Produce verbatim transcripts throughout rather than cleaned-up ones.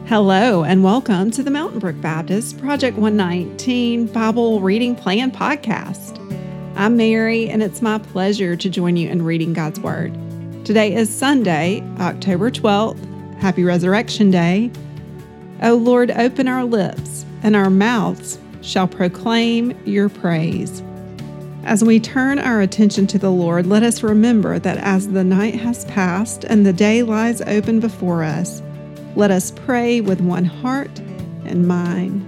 Hello and welcome to the Mountain Brook Baptist Project one nineteen Bible Reading Plan Podcast. I'm Mary and it's my pleasure to join you in reading God's Word. Today is Sunday, October twelfth. Happy Resurrection Day. O Lord, open our lips and our mouths shall proclaim your praise. As we turn our attention to the Lord, let us remember that as the night has passed and the day lies open before us, let us pray with one heart and mind.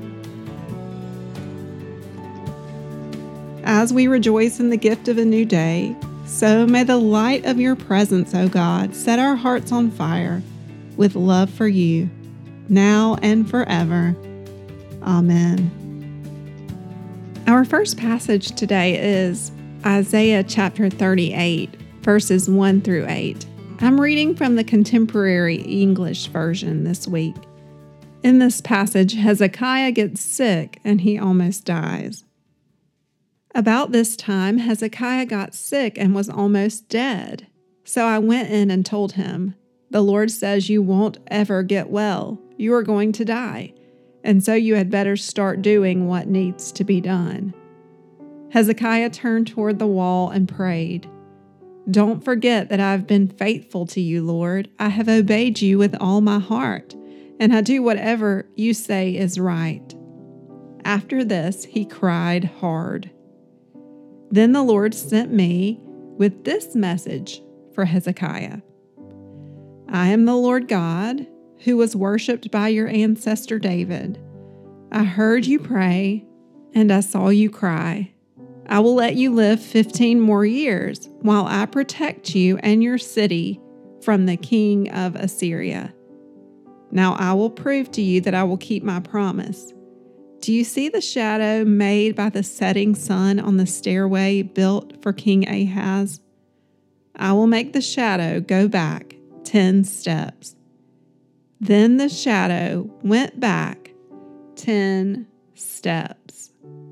As we rejoice in the gift of a new day, so may the light of your presence, O God, set our hearts on fire with love for you, now and forever. Amen. Our first passage today is Isaiah chapter thirty-eight, verses one through eight. I'm reading from the Contemporary English Version this week. In this passage, Hezekiah gets sick and he almost dies. About this time, Hezekiah got sick and was almost dead. So I went in and told him, "The Lord says you won't ever get well. You are going to die. And so you had better start doing what needs to be done." Hezekiah turned toward the wall and prayed, "Don't forget that I have been faithful to you, Lord. I have obeyed you with all my heart, and I do whatever you say is right." After this, he cried hard. Then the Lord sent me with this message for Hezekiah. "I am the Lord God, who was worshipped by your ancestor David. I heard you pray, and I saw you cry. I will let you live fifteen more years while I protect you and your city from the king of Assyria. Now I will prove to you that I will keep my promise. Do you see the shadow made by the setting sun on the stairway built for King Ahaz? I will make the shadow go back ten steps." Then the shadow went back ten steps.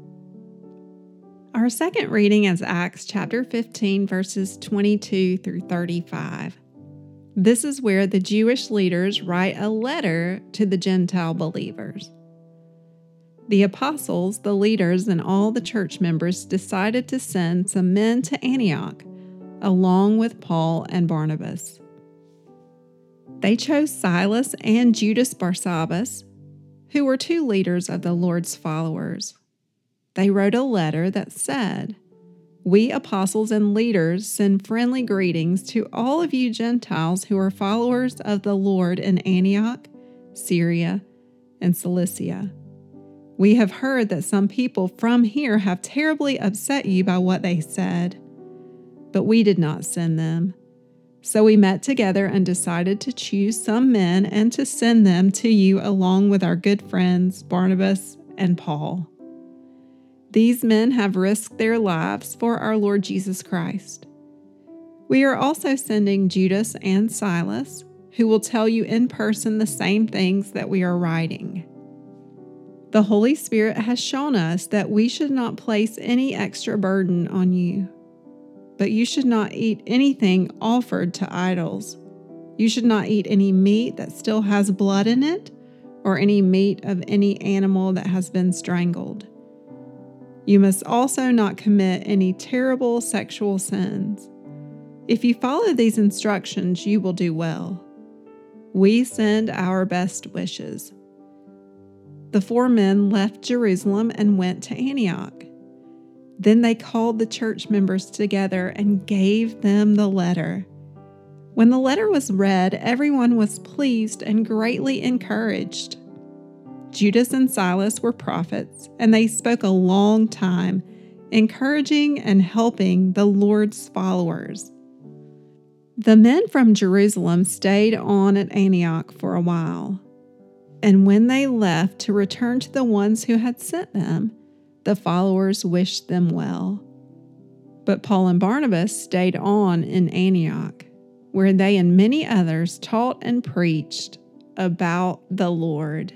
Our second reading is Acts chapter fifteen, verses twenty-two through thirty-five. This is where the Jewish leaders write a letter to the Gentile believers. The apostles, the leaders, and all the church members decided to send some men to Antioch, along with Paul and Barnabas. They chose Silas and Judas Barsabbas, who were two leaders of the Lord's followers. They wrote a letter that said, "We apostles and leaders send friendly greetings to all of you Gentiles who are followers of the Lord in Antioch, Syria, and Cilicia. We have heard that some people from here have terribly upset you by what they said, but we did not send them. So we met together and decided to choose some men and to send them to you along with our good friends Barnabas and Paul. These men have risked their lives for our Lord Jesus Christ. We are also sending Judas and Silas, who will tell you in person the same things that we are writing. The Holy Spirit has shown us that we should not place any extra burden on you. But you should not eat anything offered to idols. You should not eat any meat that still has blood in it, or any meat of any animal that has been strangled. You must also not commit any terrible sexual sins. If you follow these instructions, you will do well. We send our best wishes." The four men left Jerusalem and went to Antioch. Then they called the church members together and gave them the letter. When the letter was read, everyone was pleased and greatly encouraged. Judas and Silas were prophets, and they spoke a long time, encouraging and helping the Lord's followers. The men from Jerusalem stayed on at Antioch for a while, and when they left to return to the ones who had sent them, the followers wished them well. But Paul and Barnabas stayed on in Antioch, where they and many others taught and preached about the Lord.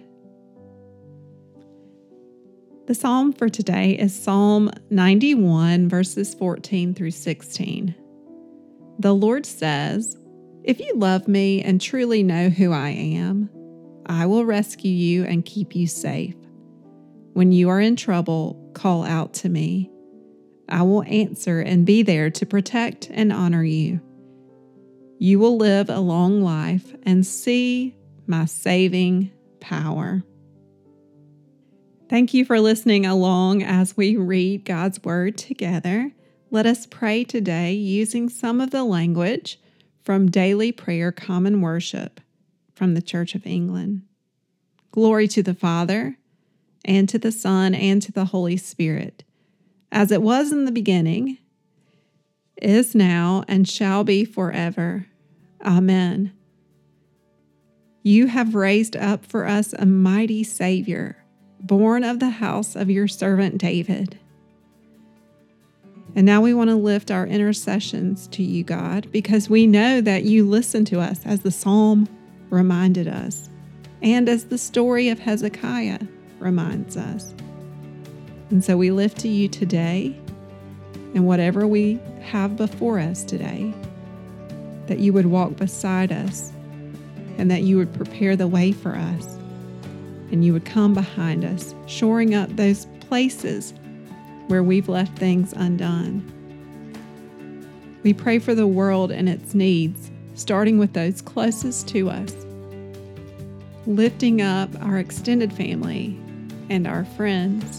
The psalm for today is Psalm ninety-one, verses fourteen through sixteen. The Lord says, "If you love me and truly know who I am, I will rescue you and keep you safe. When you are in trouble, call out to me. I will answer and be there to protect and honor you. You will live a long life and see my saving power. Thank you for listening along as we read God's Word together. Let us pray today using some of the language from Daily Prayer Common Worship from the Church of England. Glory to the Father, and to the Son, and to the Holy Spirit, as it was in the beginning, is now, and shall be forever. Amen. You have raised up for us a mighty Savior, born of the house of your servant David. And now we want to lift our intercessions to you, God, because we know that you listen to us, as the psalm reminded us, and as the story of Hezekiah reminds us. And so we lift to you today, and whatever we have before us today, that you would walk beside us, and that you would prepare the way for us, and you would come behind us, shoring up those places where we've left things undone. We pray for the world and its needs, starting with those closest to us, lifting up our extended family and our friends,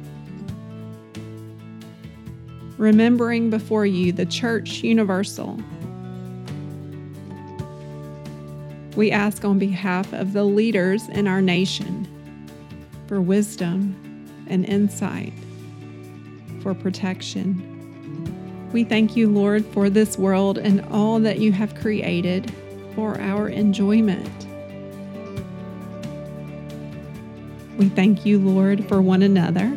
remembering before you the Church Universal. We ask on behalf of the leaders in our nation for wisdom and insight, for protection. We thank you, Lord, for this world and all that you have created for our enjoyment. We thank you, Lord, for one another.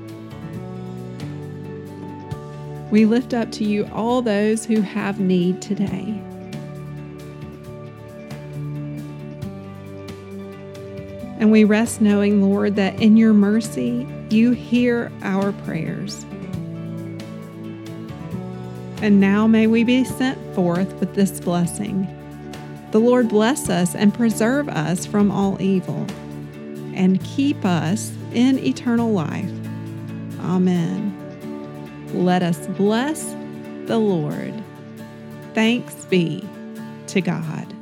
We lift up to you all those who have need today. And we rest knowing, Lord, that in your mercy, you hear our prayers. And now may we be sent forth with this blessing. The Lord bless us and preserve us from all evil, and keep us in eternal life. Amen. Let us bless the Lord. Thanks be to God.